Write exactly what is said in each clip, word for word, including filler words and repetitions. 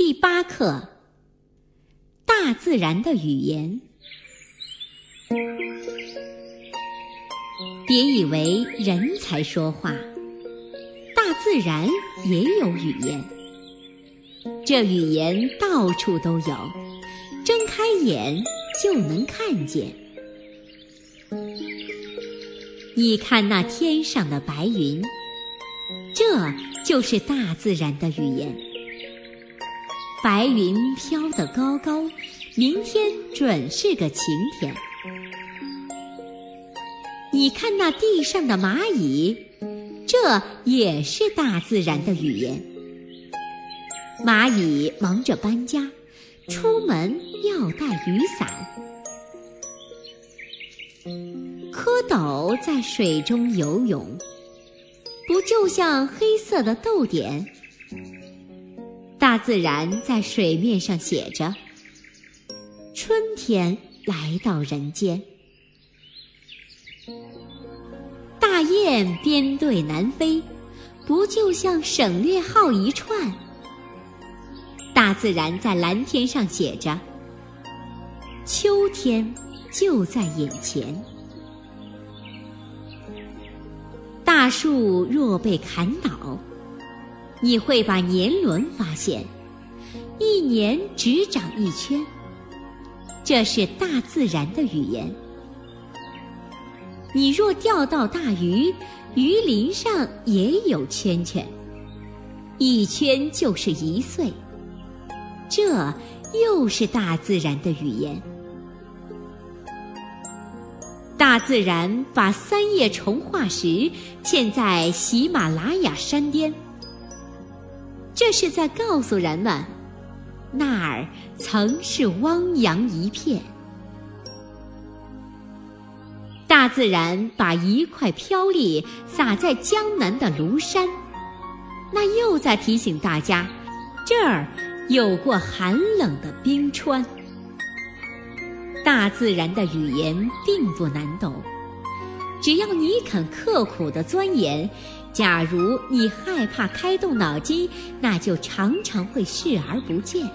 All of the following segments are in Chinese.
第八课：大自然的语言。别以为人才说话，大自然也有语言。这语言到处都有，睁开眼就能看见。你看那天上的白云，这就是大自然的语言。白云飘得高高，明天准是个晴天。你看那地上的蚂蚁，这也是大自然的语言。蚂蚁忙着搬家，出门要带雨伞。蝌蚪在水中游泳，不就像黑色的豆点？大自然在水面上写着：春天来到人间。大雁编队南飞，不就像省略号一串？大自然在蓝天上写着：秋天就在眼前。大树若被砍倒，你会把年轮发现，一年只长一圈。这是大自然的语言。你若钓到大鱼，鱼鳞上也有圈圈，一圈就是一岁。这又是大自然的语言。大自然把三叶虫化石嵌在喜马拉雅山巅，这是在告诉人们，那儿曾是汪洋一片。大自然把一块飘粒撒在江南的庐山，那又在提醒大家，这儿有过寒冷的冰川。大自然的语言并不难懂，只要你肯刻苦地钻研。假如你害怕开动脑筋，那就常常会视而不见。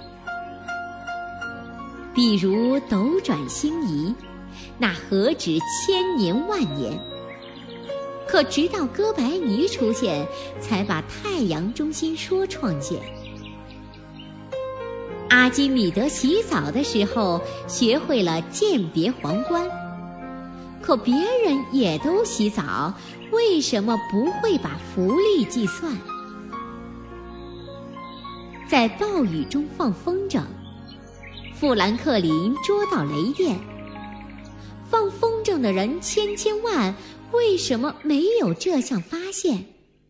比如斗转星移，那何止千年万年？可直到哥白尼出现，才把太阳中心说创建。阿基米德洗澡的时候学会了鉴别皇冠，可别人也都洗澡，为什么不会把浮力计算？在暴雨中放风筝，富兰克林捉到雷电。放风筝的人千千万，为什么没有这项发现？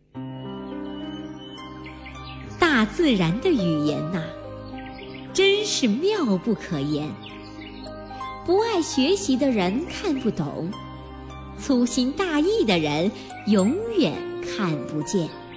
大自然的语言呐、啊，真是妙不可言。不爱学习的人看不懂，粗心大意的人永远看不见。